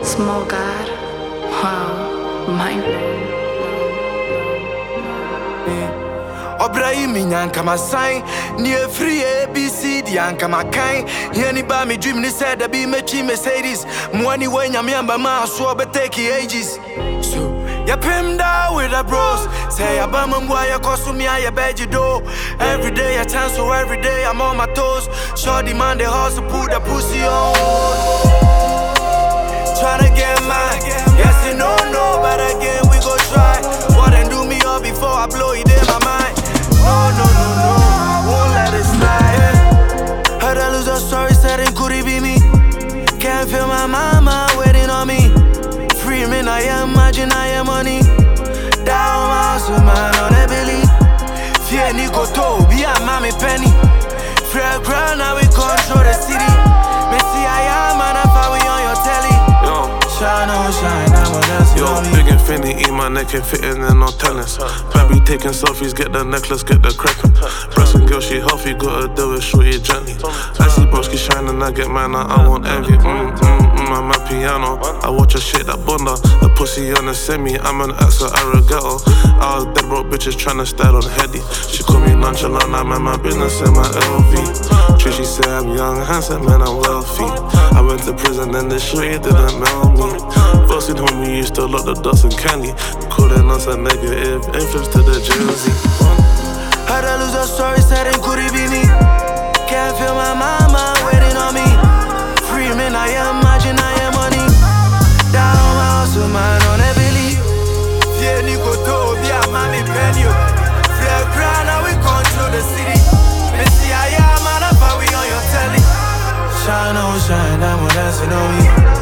Small God, wow, mind blown. Obrahim nyanka my sign near free ABC yanka my kind. Any by me dream ni said that be me Mercedes. Money when I'm yamba ma so be take ages. So ya pim down with the bros. Say abam boy ya costume ya bed you do. Every day I chance so every day I'm on my toes. Shorty man the hustle put the pussy on. Tryna get mine. Yes you know no, but again we go try. What and do me all before I blow it in my mind. No, won't let it slide. Heard I lose a story, said it could it be me. Can't feel my mama waiting on me. Free me, I imagine I am money. Down my house with mine on a belly. Fear Nico to be a mommy penny. Fair ground, now we control the city. Missy I am, and I thought we on your telly. Shine on shine, I'm a dance. Yo, big infinity, my neck ain't fitting in no tennis. Baby taking selfies, get the necklace, get the crackin'. Breastin' girl, she healthy, gotta do it, shoot it gently. I see broski shining, I get mine, I won't envy. I'm at piano, I watch her shit that bunda. The pussy on the semi, I'm an ex of Arigato. I was dead broke bitches tryna style on heady. She call me nonchalant, I mind my business in my LV. She said I'm young, handsome, and I'm wealthy. I went to prison, then the shit didn't melt me. First in home, we used to lock the dust and candy. Calling us a negative influence to the Jersey. Heard I lose a story, said it could it be me. Can't feel my mama waiting on me. Free me, I imagine I am money. Down my house with mine on a belly. Fear Nico to be a mommy penny. Fair ground, now we control the city. Missy I am, and I thought we on your telly. Shine on shine, I'm dancing on me.